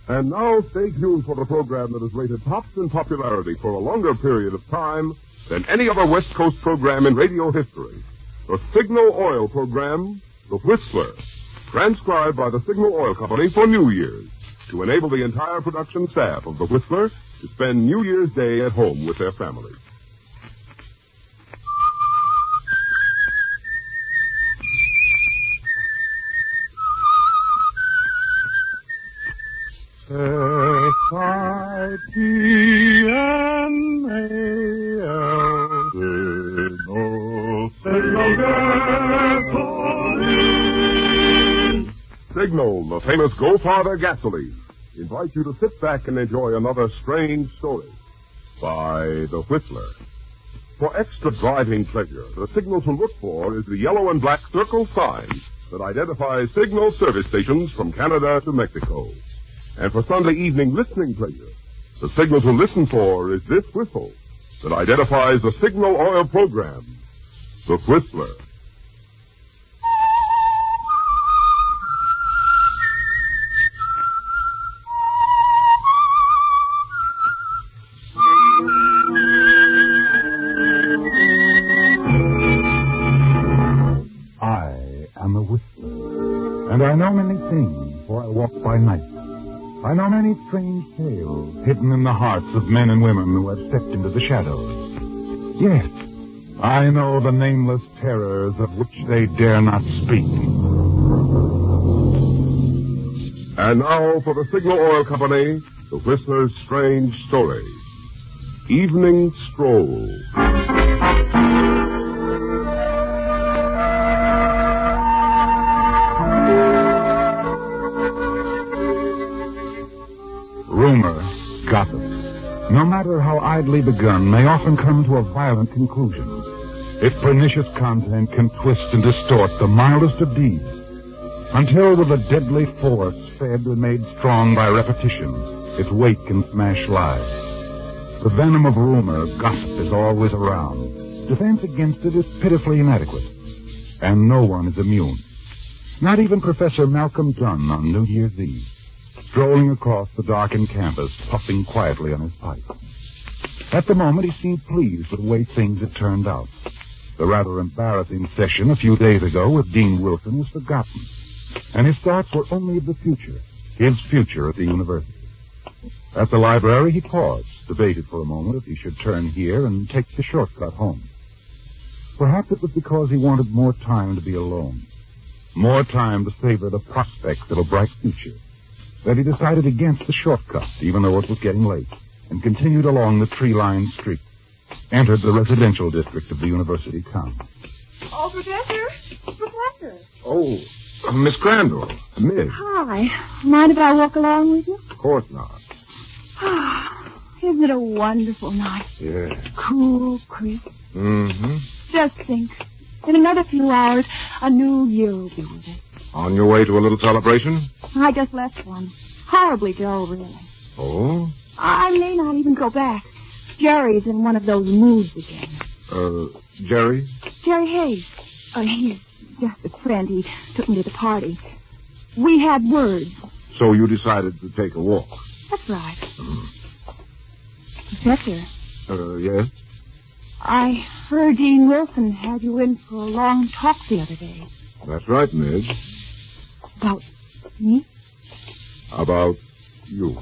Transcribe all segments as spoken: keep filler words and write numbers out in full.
And now stay tuned for the program that has rated tops in popularity for a longer period of time than any other West Coast program in radio history. The Signal Oil program, The Whistler, transcribed by the Signal Oil Company for New Year's, to enable the entire production staff of The Whistler to spend New Year's Day at home with their families. S I G N A L Signal, Signal Gasoline. Signal, the famous Go Farther gasoline, invites you to sit back and enjoy another strange story by The Whistler. For extra driving pleasure, the signal to look for is the yellow and black circle sign that identifies Signal service stations from Canada to Mexico. And for Sunday evening listening pleasure, the signal to listen for is this whistle that identifies the Signal Oil program, The Whistler. I am a whistler, and I know many things, for I walk by night. I know many strange tales hidden in the hearts of men and women who have stepped into the shadows. Yes, I know the nameless terrors of which they dare not speak. And now for the Signal Oil Company, The Whistler's strange story. Evening Stroll. Rumor, gossip, no matter how idly begun, may often come to a violent conclusion. Its pernicious content can twist and distort the mildest of deeds, until with a deadly force fed and made strong by repetition, its weight can smash lives. The venom of rumor, gossip, is always around. Defense against it is pitifully inadequate, and no one is immune. Not even Professor Malcolm Dunn on New Year's Eve, strolling across the darkened campus, puffing quietly on his pipe. At the moment, he seemed pleased with the way things had turned out. The rather embarrassing session a few days ago with Dean Wilson was forgotten, and his thoughts were only of the future, his future at the university. At the library, he paused, debated for a moment if he should turn here and take the shortcut home. Perhaps it was because he wanted more time to be alone, more time to savor the prospects of a bright future, that he decided against the shortcut, even though it was getting late, and continued along the tree-lined street, entered the residential district of the university town. Oh, Professor! Professor! Oh, uh, Miss Crandall. Miss. Hi. Mind if I walk along with you? Of course not. Isn't it a wonderful night? Yeah. Cool, crisp. Mm-hmm. Just think. In another few hours, a new year will be with us. On your way to a little celebration? I just left one. Horribly dull, really. Oh? I may not even go back. Jerry's in one of those moods again. Uh, Jerry? Jerry Hayes. Uh, he's just a friend. He took me to the party. We had words. So you decided to take a walk? That's right. Mm. Professor. Uh, yes? I heard Dean Wilson had you in for a long talk the other day. That's right, Midge. About me? About you.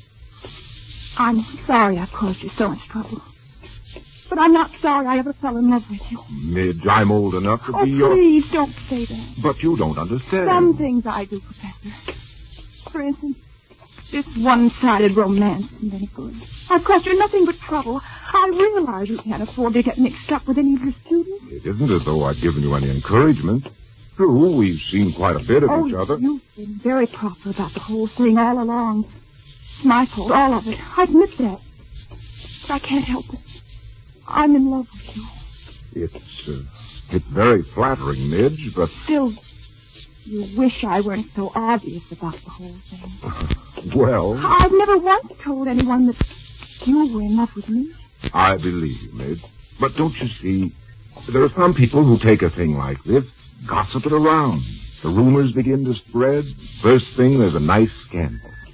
I'm sorry I caused you so much trouble. But I'm not sorry I ever fell in love with you. Midge, I'm old enough to oh, be your... Oh, please don't say that. But you don't understand. Some things I do, Professor. For instance, this one-sided romance isn't any good. I've caused you nothing but trouble. I realize you can't afford to get mixed up with any of your students. It isn't as though I've given you any encouragement. True, we've seen quite a bit of oh, each other. You've been very proper about the whole thing all along. It's my fault, all of it. I admit that. But I can't help it. I'm in love with you. It's, uh, it's very flattering, Midge, but... Still, you wish I weren't so obvious about the whole thing. Well... I've never once told anyone that you were in love with me. I believe you, Midge. But don't you see, there are some people who take a thing like this, gossip it around. The rumors begin to spread. First thing, there's a nice scandal.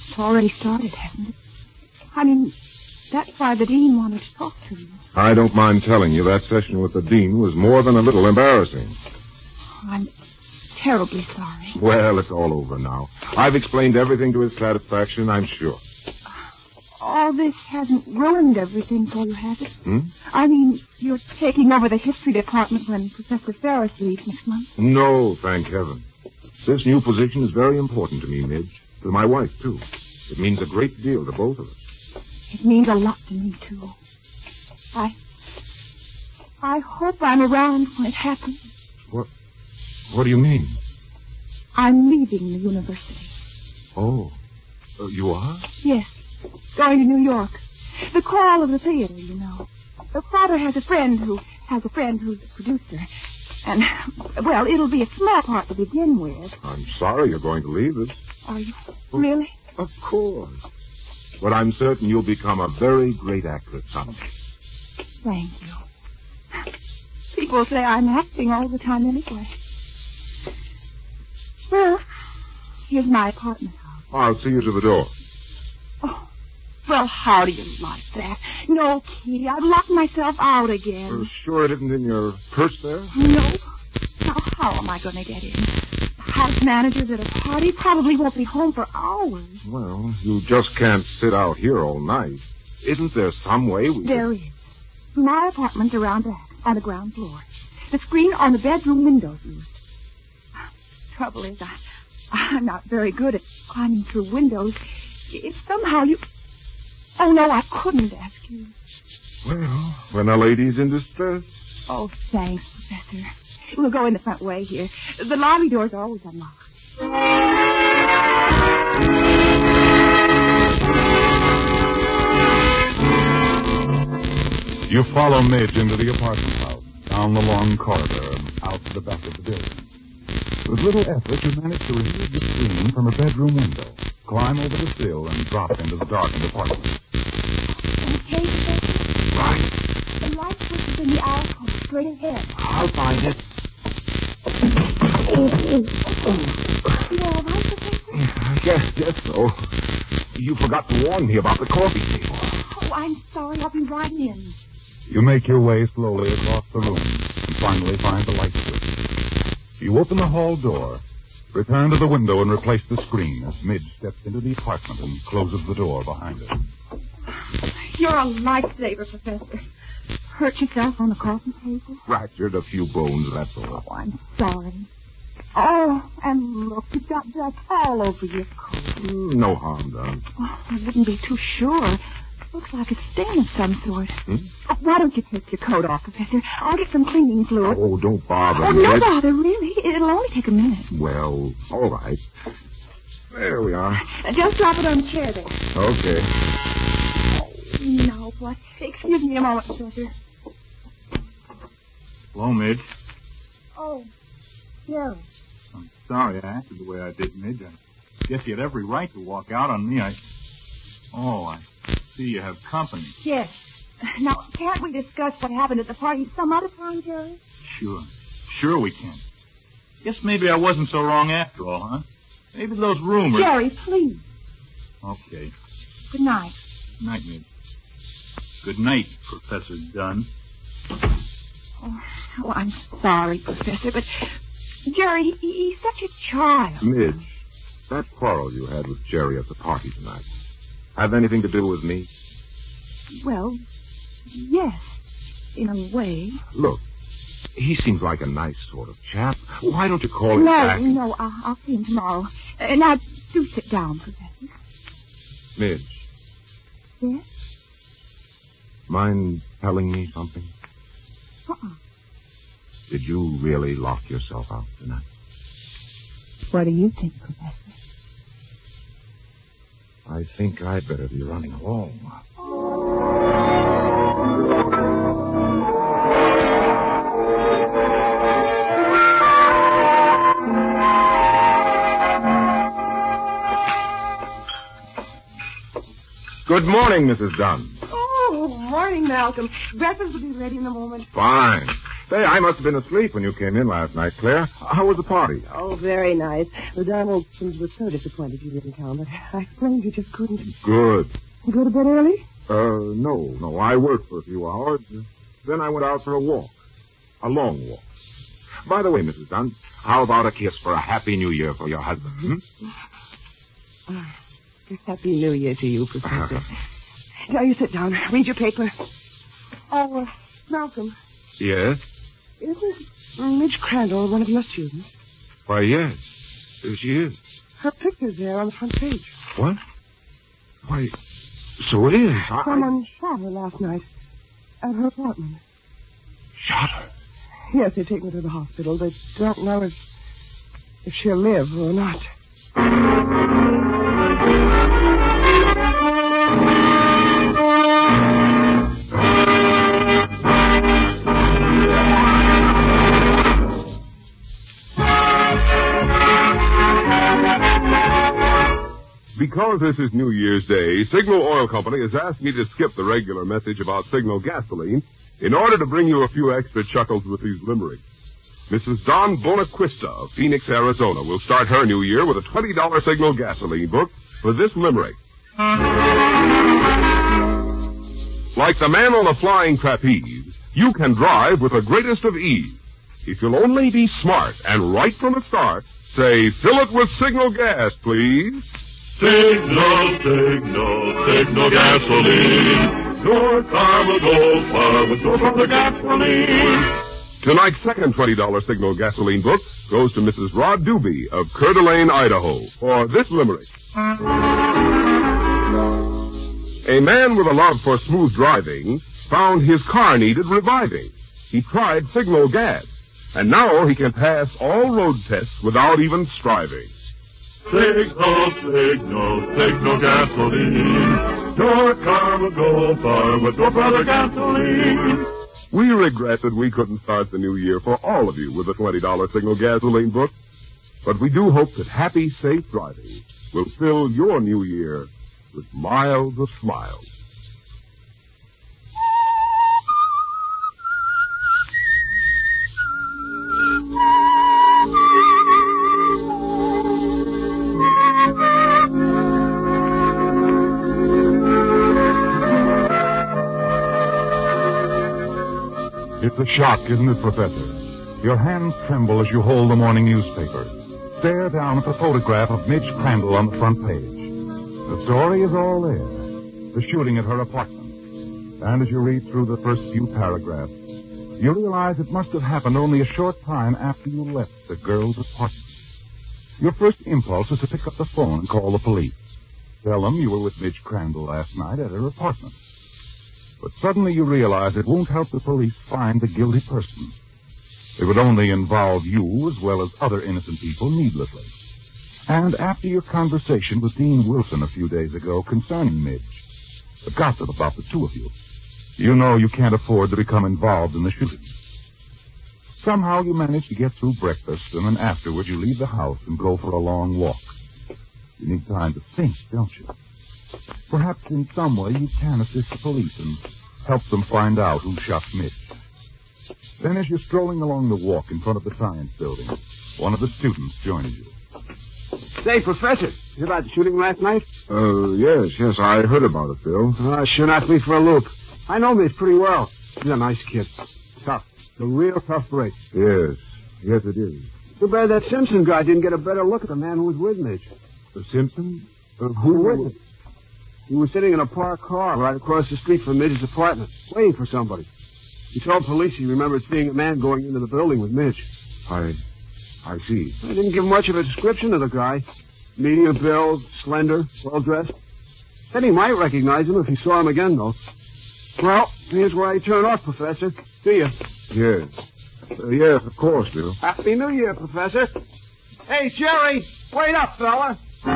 It's already started, hasn't it? I mean, that's why the dean wanted to talk to you. I don't mind telling you that session with the dean was more than a little embarrassing. I'm terribly sorry. Well, it's all over now. I've explained everything to his satisfaction, I'm sure. All this hasn't ruined everything for you, has it? Hmm? I mean, you're taking over the history department when Professor Ferris leaves next month? No, thank heaven. This new position is very important to me, Midge. To my wife, too. It means a great deal to both of us. It means a lot to me, too. I... I hope I'm around when it happens. What... What do you mean? I'm leaving the university. Oh. Uh, you are? Yes. Going to New York. The call of the theater, you know. The father has a friend who has a friend who's a producer. And, well, it'll be a small part to begin with. I'm sorry you're going to leave us. Are you? Really? Of course. But I'm certain you'll become a very great actress someday. Thank you. People say I'm acting all the time anyway. Well, here's my apartment house. I'll see you to the door. Oh, well, how do you like that? No, Kitty, I've locked myself out again. You're sure it isn't in your purse there? No. Now, how am I going to get in? The house manager's at a party, probably won't be home for hours. Well, you just can't sit out here all night. Isn't there some way we There is. My apartment's around back, on the ground floor. The screen on the bedroom window's used. Trouble is, I, I'm not very good at climbing through windows. If somehow you... Oh, no, I couldn't ask you. Well, when a lady's in distress... Oh, thanks, Professor. We'll go in the front way here. The lobby doors are always unlocked. You follow Midge into the apartment house, down the long corridor, and out to the back of the building. With little effort, you manage to remove the screen from a bedroom window, climb over the sill, and drop into the darkened apartment. Okay, Professor? Right. The light switch is in the alcove, straight ahead. I'll find it. You all right, Professor? Yes, yes, so. You forgot to warn me about the coffee table. Oh, I'm sorry. I'll be right in. You make your way slowly across the room and finally find the light switch. You open the hall door, return to the window and replace the screen as Midge steps into the apartment and closes the door behind her. You're a lifesaver, Professor. Hurt yourself on the coffee table? Fractured a few bones, that's all. Oh, I'm sorry. Oh, and look, you've got dust all over your coat. Mm, no harm done. Oh, I wouldn't be too sure. Looks like a stain of some sort. Hmm? Oh, why don't you take your coat off, Professor? I'll get some cleaning fluid. Oh, don't bother, Oh, no Midge. bother, really. It'll only take a minute. Well, all right. There we are. Uh, Just drop it on the chair there. Okay. Now what? Excuse me a moment, Professor. Hello, Midge. Oh, Jerry. I'm sorry I acted the way I did, Midge. I guess you had every right to walk out on me. I... Oh, I see you have company. Yes. Now, can't we discuss what happened at the party some other time, Jerry? Sure. Sure we can. Guess maybe I wasn't so wrong after all, huh? Maybe those rumors... Jerry, please. Okay. Good night. Good night, Midge. Good night, Professor Dunn. Oh, oh I'm sorry, Professor, but Jerry, he, he's such a child. Midge, that quarrel you had with Jerry at the party tonight, have anything to do with me? Well, yes, in a way. Look, he seems like a nice sort of chap. Why don't you call him No, back? no, I'll, I'll see him tomorrow. Uh, now, do sit down, Professor. Midge, Yes? mind telling me something? Uh-uh. Did you really lock yourself out tonight? What do you think, Professor? I think I'd better be running home. Good morning, Missus Dunn. Oh, morning, Malcolm. Breakfast will be ready in a moment. Fine. Say, I must have been asleep when you came in last night, Claire. how was the party? Oh, very nice. The Donaldsons were so disappointed you didn't come, but I explained you just couldn't. Good. You go to bed early? Uh, no, no. I worked for a few hours. Then I went out for a walk. A long walk. By the way, Missus Dunn, how about a kiss for a Happy New Year for your husband, hmm? Uh, Happy New Year to you, Professor. Now you sit down. Read your paper. Oh, uh, Malcolm. Yes? Isn't Midge Crandall one of your students? Why, yes. She is. Her picture's there on the front page. What? Why, so it is. I... Someone shot her last night at her apartment. Shot her? Yes, they take her to the hospital. They don't know if, if she'll live or not. Because this is New Year's Day, Signal Oil Company has asked me to skip the regular message about Signal gasoline in order to bring you a few extra chuckles with these limericks. Missus Don Bonaquista of Phoenix, Arizona will start her new year with a twenty dollars Signal gasoline book for this limerick. Like the man on a flying trapeze, you can drive with the greatest of ease. If you'll only be smart and right from the start, say, fill it with Signal gas, please. Signal, signal, signal gasoline. Your car will go far with your brother gasoline. Tonight's second twenty dollars Signal gasoline book goes to Missus Rod Doobie of Coeur d'Alene, Idaho, for this limerick. A man with a love for smooth driving found his car needed reviving. He tried Signal gas, and now he can pass all road tests without even striving. Signal, signal, signal gasoline. Your car will go far with your brother gasoline. We regret that we couldn't start the new year for all of you with a twenty dollars Signal gasoline book, but we do hope that happy, safe driving will fill your new year with miles of smiles. It's a shock, isn't it, Professor? Your hands tremble as you hold the morning newspaper. Stare down at the photograph of Midge Crandall on the front page. The story is all there. The shooting at her apartment. And as you read through the first few paragraphs, you realize it must have happened only a short time after you left the girl's apartment. Your first impulse is to pick up the phone and call the police. Tell them you were with Midge Crandall last night at her apartment. But suddenly you realize it won't help the police find the guilty person. It would only involve you as well as other innocent people needlessly. And after your conversation with Dean Wilson a few days ago concerning Midge, the gossip about the two of you, you know you can't afford to become involved in the shooting. Somehow you manage to get through breakfast, and then afterward you leave the house and go for a long walk. You need time to think, don't you? Perhaps in some way you can assist the police and help them find out who shot Midge. Then as you're strolling along the walk in front of the science building, one of the students joins you. Say, Professor, you hear about the shooting last night? Uh, yes, yes, I heard about it, Phil. Uh, sure knocked me for a loop. I know Midge pretty well. He's a nice kid. Tough. A real tough break. Yes, yes it is. Too bad that Simpson guy didn't get a better look at the man who was with Midge. The Simpson? Uh, Who was it? He was sitting in a parked car right across the street from Midge's apartment, waiting for somebody. He told police he remembered seeing a man going into the building with Midge. I... I see. I didn't give much of a description of the guy. Medium build, slender, well-dressed. Said he might recognize him if he saw him again, though. Well, here's where I turn off, Professor. See ya. Yes. Uh, yes, of course, Bill. Happy New Year, Professor. Hey, Jerry, wait up, fella.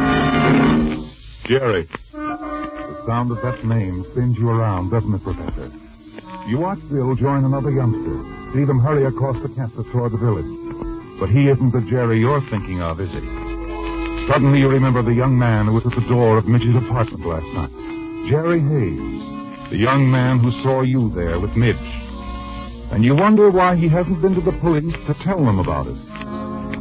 Jerry. The sound of that name spins you around, doesn't it, Professor? You watch Bill join another youngster, see them hurry across the campus toward the village. But he isn't the Jerry you're thinking of, is he? Suddenly you remember the young man who was at the door of Midge's apartment last night. Jerry Hayes, the young man who saw you there with Midge. And you wonder why he hasn't been to the police to tell them about it.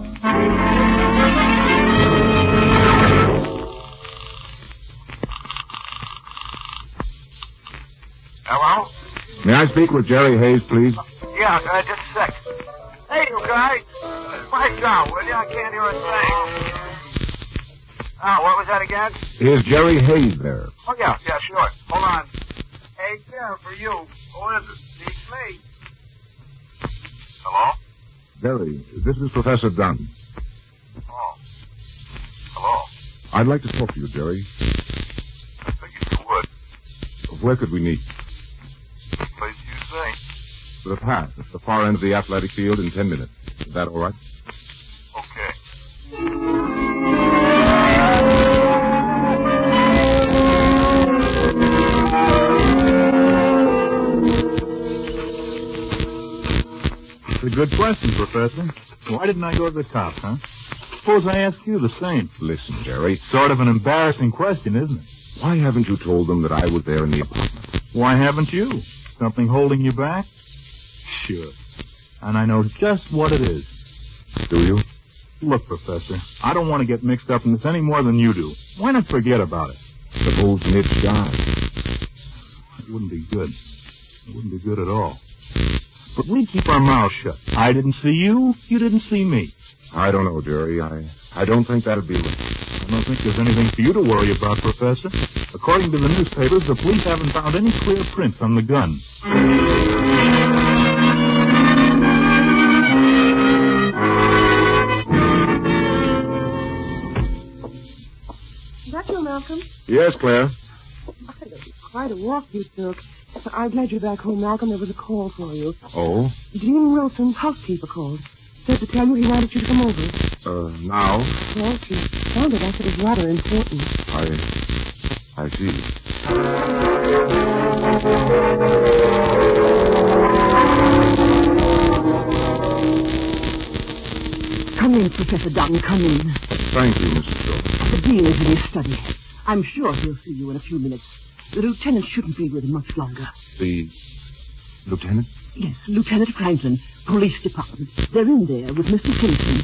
Hello? May I speak with Jerry Hayes, please? Yeah, uh, just a sec. Hey, you guys. Quiet down, will you? I can't hear a thing. Oh, what was that again? Is Jerry Hayes there? Oh, yeah, yeah, sure. Hold on. Hey, Jerry, for you. Who is it? It's me. Hello? Jerry, this is Professor Dunn. Oh. Hello? I'd like to talk to you, Jerry. I figured you would. Where could we meet? Place you say. The path at the far end of the athletic field in ten minutes. Is that all right? Okay. It's a good question, Professor. Why didn't I go to the cops, huh? Suppose I ask you the same. Listen, Jerry. Sort of an embarrassing question, isn't it? Why haven't you told them that I was there in the apartment? Why haven't you? Something holding you back? Sure. And I know just what it is. Do you? Look, Professor, I don't want to get mixed up in this any more than you do. Why not forget about it? Suppose Mitch died. It wouldn't be good. It wouldn't be good at all. But we keep our mouths shut. I didn't see you. You didn't see me. I don't know, Jerry. I, I don't think that'd be right. I don't think there's anything for you to worry about, Professor. According to the newspapers, the police haven't found any clear prints on the gun. Is that you, Malcolm? Yes, Claire. Quite a walk you took. I'm glad you're back home, Malcolm. There was a call for you. Oh? Dean Wilson's housekeeper called. Said to tell you he wanted you to come over. Uh, now? Well, she sounded like it was rather important. I... I see. Come in, Professor Dunn, come in. Thank you, Missus Jones. The Dean is in his study. I'm sure he'll see you in a few minutes. The lieutenant shouldn't be with him much longer. The lieutenant? Yes, Lieutenant Franklin, Police Department. They're in there with Mister Simpson.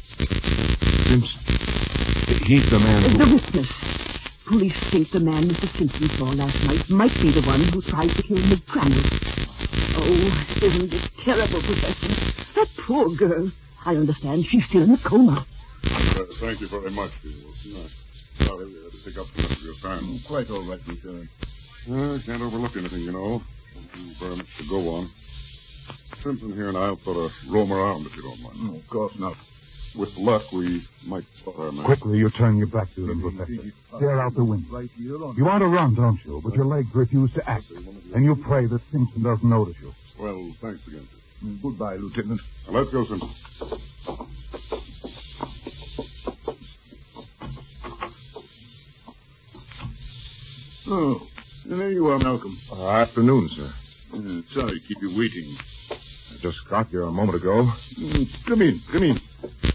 Simpson? He's the man who... The witness. Police think the man Mister Simpson saw last night might be the one who tried to kill Miss Crandall. Oh, isn't it terrible, Professor? That poor girl. I understand she's still in a coma. Uh, thank you very much, Dean Wilson. Sorry we had to take up so much of your time. Oh, quite all right, Lieutenant. Uh, can't overlook anything, you know. Very much to go on. Simpson here and I'll sort of roam around, if you don't mind. Oh, of course not. With luck, we might spot our man. Quickly, you turn your back to them, Professor. Stare out the window. You want to run, don't you? But your legs refuse to act. And you pray that Simpson doesn't notice you. Well, thanks again, sir. Goodbye, Lieutenant. Now, let's go, Simpson. Oh, and there you are, Malcolm. Uh, afternoon, sir. Uh, sorry to keep you waiting. I just got here a moment ago. Mm, come in, come in.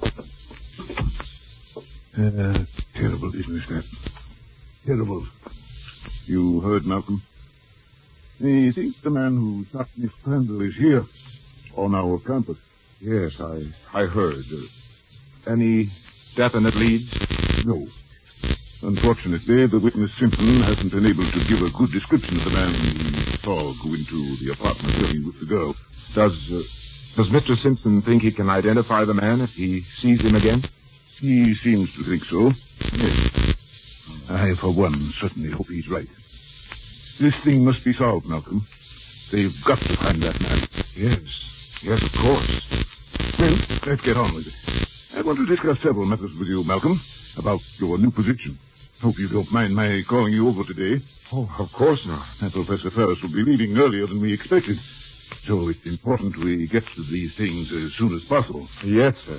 Uh, terrible business, that. Terrible. You heard, Malcolm? I think the man who shot Miss Crandall is here, on our campus. Yes, I I heard. Uh, any definite leads? No. Unfortunately, the witness Simpson hasn't been able to give a good description of the man he saw go into the apartment building with the girl. Does uh, does Mister Simpson think he can identify the man if he sees him again? He seems to think so. Yes. I, for one, certainly hope he's right. This thing must be solved, Malcolm. They've got to find that man. Yes. Yes, of course. Well, let's get on with it. I want to discuss several matters with you, Malcolm, about your new position. Hope you don't mind my calling you over today. Oh, of course not. And Professor Ferris will be leaving earlier than we expected. So it's important we get to these things as soon as possible. Yes, sir.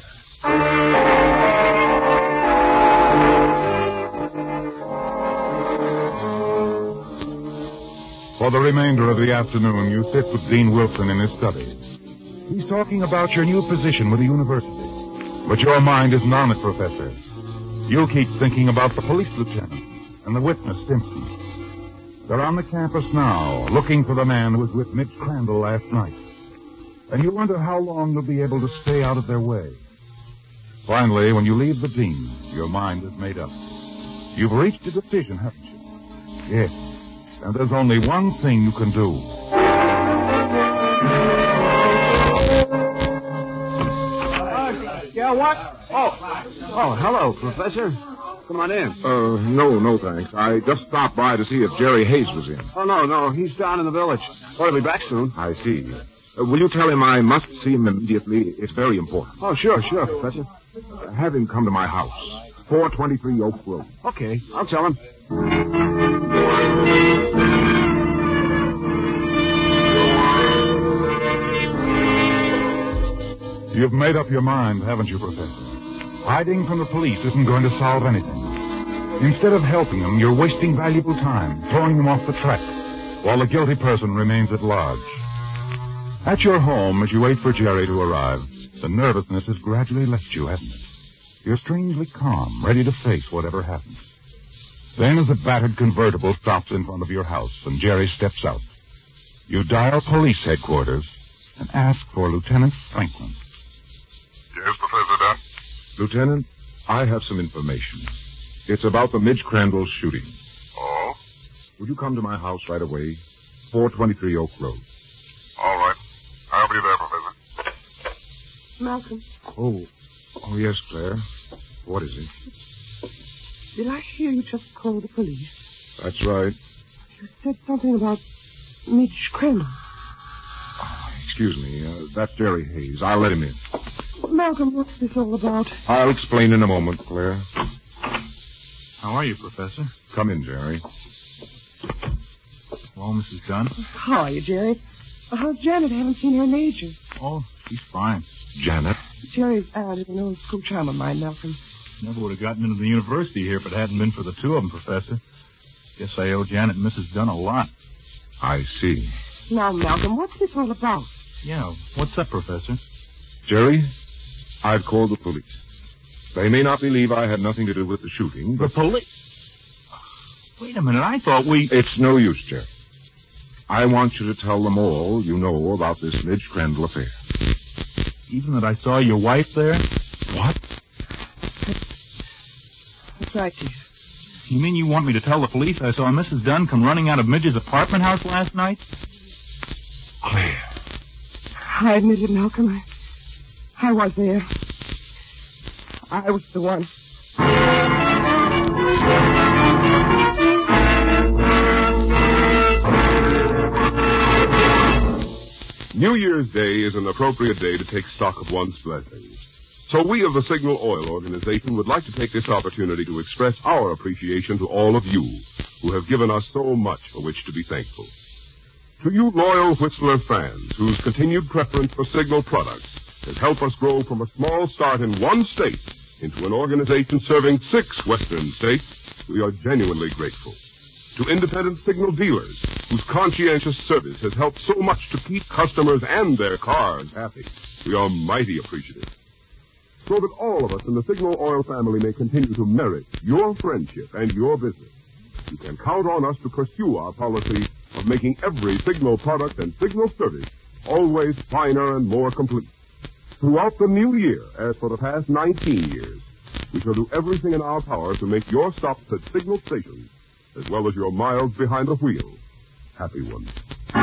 For the remainder of the afternoon, you sit with Dean Wilson in his study. He's talking about your new position with the university. But your mind isn't on it, Professor. You keep thinking about the police lieutenant and the witness, Simpson. They're on the campus now, looking for the man who was with Mitch Crandall last night. And you wonder how long you'll be able to stay out of their way. Finally, when you leave the dean, your mind is made up. You've reached a decision, haven't you? Yes. And there's only one thing you can do. Yeah, what? Oh, oh, hello, Professor. Come on in. Uh, no, no, thanks. I just stopped by to see if Jerry Hayes was in. Oh, no, no, he's down in the village. Ought to be back soon. I see. Uh, will you tell him I must see him immediately? It's very important. Oh, sure, sure, Professor. Uh, have him come to my house, four twenty-three Oak Road. Okay, I'll tell him. You've made up your mind, haven't you, Professor? Hiding from the police isn't going to solve anything. Instead of helping them, you're wasting valuable time, throwing them off the track, while the guilty person remains at large. At your home, as you wait for Jerry to arrive, the nervousness has gradually left you, hasn't it? You're strangely calm, ready to face whatever happens. Then, as a battered convertible stops in front of your house and Jerry steps out, you dial police headquarters and ask for Lieutenant Franklin. Yes, Professor Dunn? Lieutenant, I have some information. It's about the Midge Crandall shooting. Oh? Would you come to my house right away? four twenty-three Oak Road. All right. I'll be there, Professor. Malcolm, Oh, oh yes, Claire. What is it? did I hear you just call the police? That's right. You said something about Midge Crandall. Oh, excuse me. Uh, that's Jerry Hayes. I'll let him in. Malcolm, what's this all about? I'll explain in a moment, Claire. How are you, Professor? Come in, Jerry. Well, Missus Dunn? How are you, Jerry? How's Janet? I haven't seen her in ages. Oh, she's fine. Janet? Jerry's aunt is an old school chum of mine, Malcolm. Never would have gotten into the university here if it hadn't been for the two of them, Professor. Guess I owe Janet and Missus Dunn a lot. I see. Now, Malcolm, what's this all about? Yeah, what's up, Professor? Jerry, I've called the police. They may not believe I had nothing to do with the shooting, The but police? Wait a minute, I thought we... it's no use, Jerry. I want you to tell them all you know about this Midge Crandall affair. Even that I saw your wife there? What? That's right, Chief. You mean you want me to tell the police I saw Missus Dunn come running out of Midge's apartment house last night? Claire. I admit it, Malcolm. I, I was there. I was the one. New Year's Day is an appropriate day to take stock of one's blessings. So we of the Signal Oil Organization would like to take this opportunity to express our appreciation to all of you who have given us so much for which to be thankful. To you loyal Whistler fans whose continued preference for Signal products has helped us grow from a small start in one state into an organization serving six western states, we are genuinely grateful. To independent Signal dealers whose conscientious service has helped so much to keep customers and their cars happy, we are mighty appreciative. So that all of us in the Signal Oil family may continue to merit your friendship and your business, you can count on us to pursue our policy of making every Signal product and Signal service always finer and more complete. Throughout the new year, as for the past nineteen years, we shall do everything in our power to make your stops at Signal stations, as well as your miles behind the wheel, happy ones.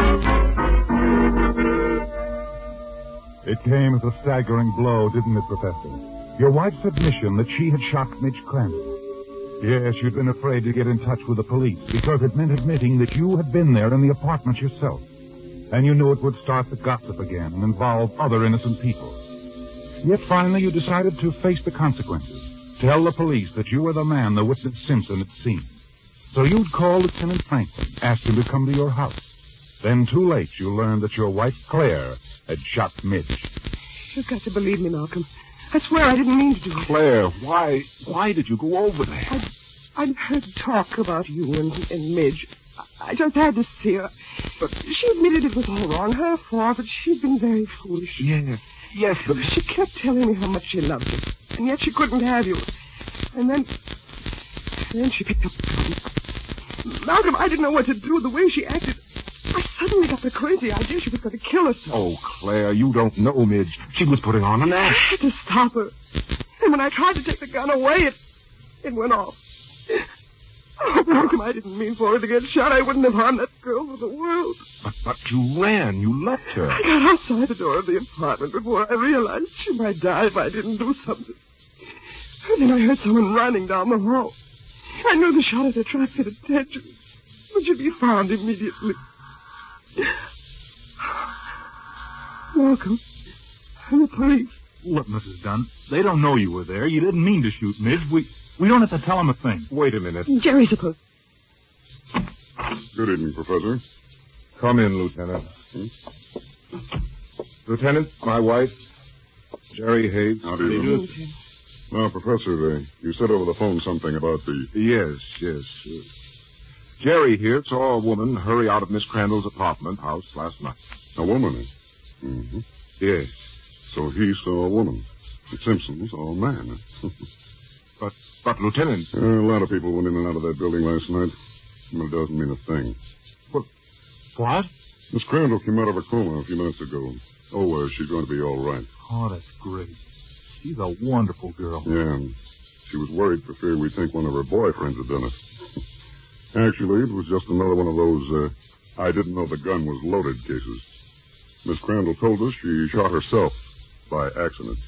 It came as a staggering blow, didn't it, Professor? Your wife's admission that she had shot Midge Crandall. Yes, you'd been afraid to get in touch with the police because it meant admitting that you had been there in the apartment yourself. And you knew it would start the gossip again and involve other innocent people. Yet finally you decided to face the consequences. Tell the police that you were the man the witness Simpson had seen. So you'd call Lieutenant Franklin, ask him to come to your house. Then too late you learned that your wife, Claire, had shot Midge. You've got to believe me, Malcolm. I swear I didn't mean to do it. Claire, why, why did you go over there? I'd, I'd heard talk about you and, and Midge. I just had to see her. But she admitted it was all wrong, her fault, but she'd been very foolish. Yes, yes, but... She kept telling me how much she loved you, and yet she couldn't have you. And then... And then she picked up the gun. Malcolm, I didn't know what to do. The way she acted, I suddenly got the crazy idea she was going to kill herself. Oh, Claire, you don't know Midge. She was putting on an I act. had to stop her. And when I tried to take the gun away, it, it went off. Oh, Malcolm, I didn't mean for her to get shot. I wouldn't have harmed that girl for the world. But, but you ran. You left her. I got outside the door of the apartment before I realized she might die if I didn't do something. And then I heard someone running down the hall. I knew the shot had attracted attention. But she'd be found immediately. Malcolm, the police. Look, Missus Dunn, they don't know you were there. You didn't mean to shoot Midge. We we don't have to tell them a thing. Wait a minute. Jerry's supposed. Good evening, Professor. Come in, Lieutenant. Hmm? Lieutenant, my wife, Jerry Hayes. How do you do? Now, Professor, uh, you said over the phone something about the... Yes, yes, yes. Jerry here saw a woman hurry out of Miss Crandall's apartment house last night. A woman? Mm-hmm. Yes. So he saw a woman. And Simpson saw a man. but, but, Lieutenant... Uh, a lot of people went in and out of that building last night. But it doesn't mean a thing. What? What? Miss Crandall came out of her coma a few minutes ago. Oh, uh, she's going to be all right. Oh, that's great. She's a wonderful girl. Yeah, and she was worried for fear we'd think one of her boyfriends had done it. Actually, it was just another one of those, uh, I didn't know the gun was loaded cases. Miss Crandall told us she shot herself by accident.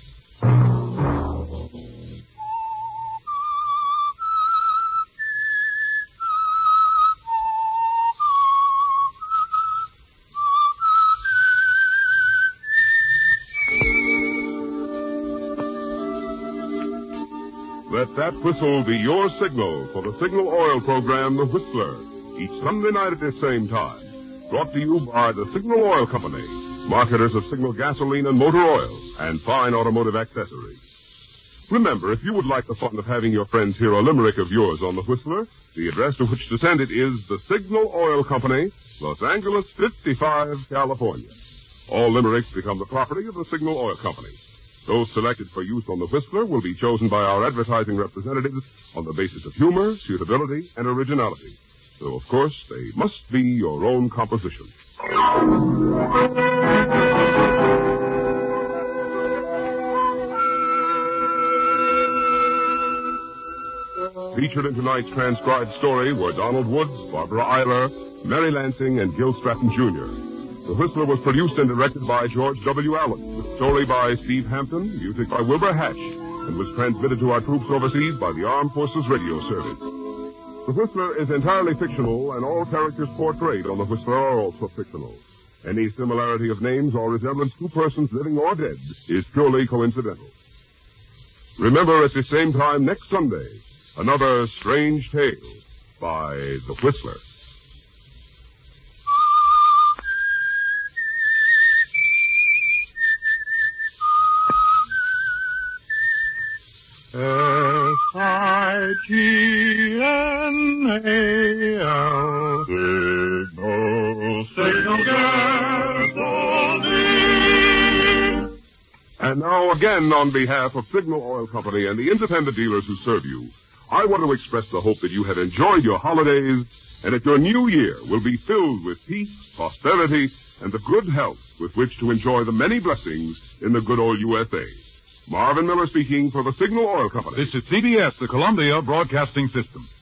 Let that whistle be your signal for the Signal Oil program, The Whistler, each Sunday night at this same time. Brought to you by the Signal Oil Company, marketers of Signal gasoline and motor oil, and fine automotive accessories. Remember, if you would like the fun of having your friends hear a limerick of yours on The Whistler, the address to which to send it is the Signal Oil Company, Los Angeles fifty-five, California. All limericks become the property of the Signal Oil Company. Those selected for use on The Whistler will be chosen by our advertising representatives on the basis of humor, suitability, and originality. So, of course, they must be your own composition. Featured in tonight's transcribed story were Donald Woods, Barbara Eiler, Mary Lansing, and Gil Stratton, Junior The Whistler was produced and directed by George W. Allen, with story by Steve Hampton, music by Wilbur Hatch, and was transmitted to our troops overseas by the Armed Forces Radio Service. The Whistler is entirely fictional, and all characters portrayed on The Whistler are also fictional. Any similarity of names or resemblance to persons living or dead is purely coincidental. Remember, at the same time next Sunday, another strange tale by The Whistler. S I G N A L Signal, Signal gasoline. And now again, on behalf of Signal Oil Company and the independent dealers who serve you, I want to express the hope that you have enjoyed your holidays and that your new year will be filled with peace, prosperity, and the good health with which to enjoy the many blessings in the good old U S A. Marvin Miller speaking for the Signal Oil Company. This is C B S, the Columbia Broadcasting System.